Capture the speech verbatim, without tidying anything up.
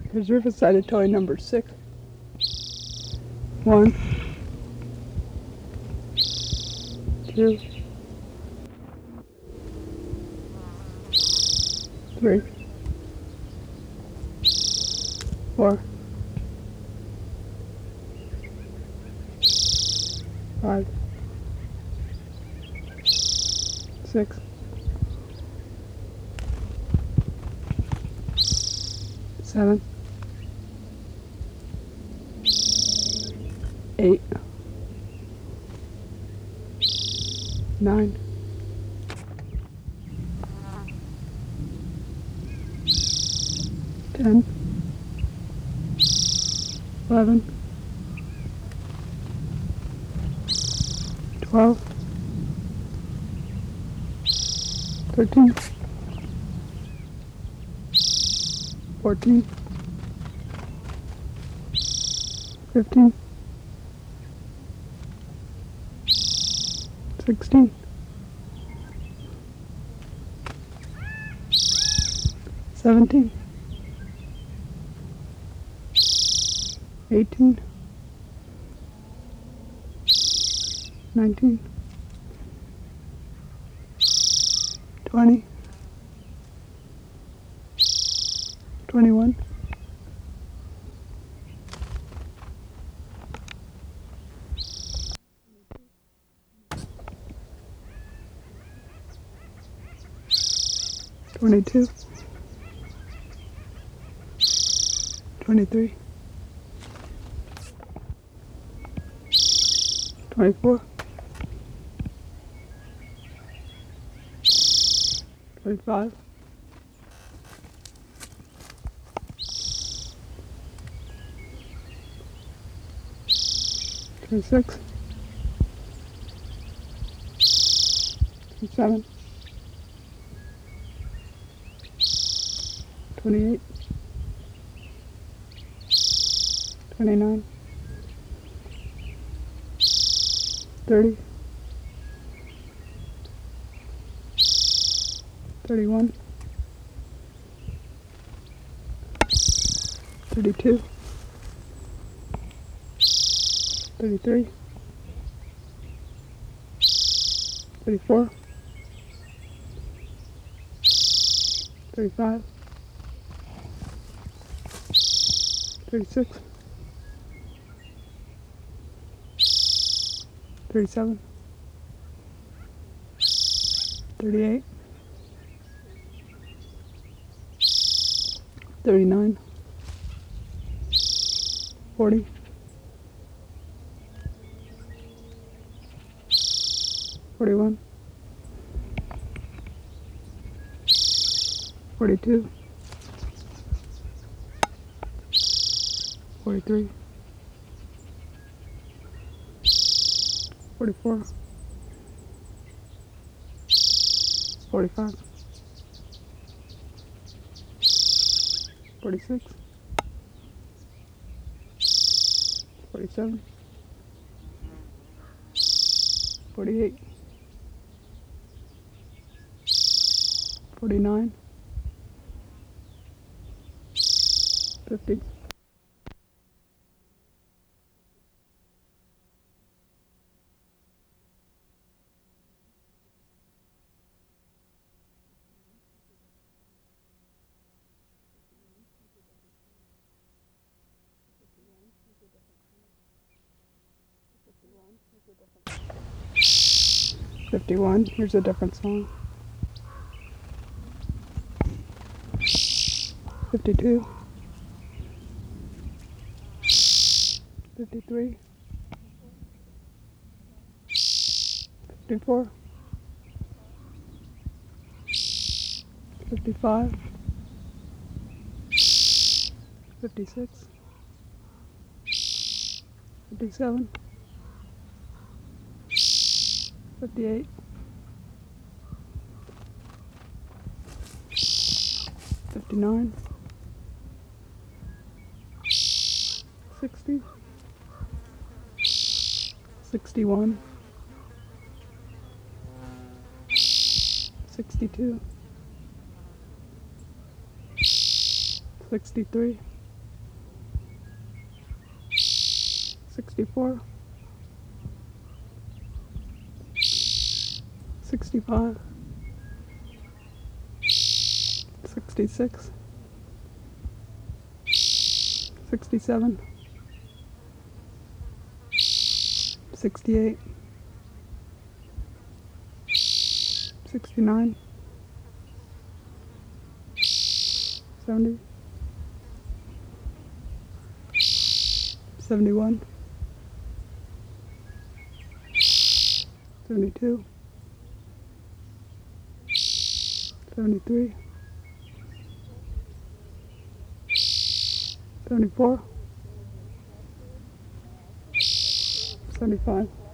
Here's Riverside toy number six. One, two, three, four, five, six, seven, eight, nine, ten, eleven, twelve, thirteen, fourteen, fifteen, sixteen, seventeen, eighteen, nineteen, twenty, twenty-one, twenty-two, twenty-three, twenty-four, twenty-five, twenty-six, twenty-seven, twenty-eight, twenty-nine, thirty, thirty-one, thirty-two, thirty-three, thirty-four, thirty-five, thirty-six, thirty-seven, thirty-eight, thirty-nine, forty, forty-one, forty-two, forty-three, forty-four, forty-five, forty-six, forty-seven, forty-eight, forty-nine, fifty, fifty-one. Here's a different song. fifty-two, fifty-three, fifty-four, fifty-five, fifty-six, fifty-seven, fifty-eight, fifty-nine, sixty, sixty-one, sixty-two, sixty-three, sixty-four, sixty-five, sixty-six, sixty-seven, sixty-eight, sixty-nine, seventy, seventy-one, seventy-two, seventy-three, seventy-four, seventy-five.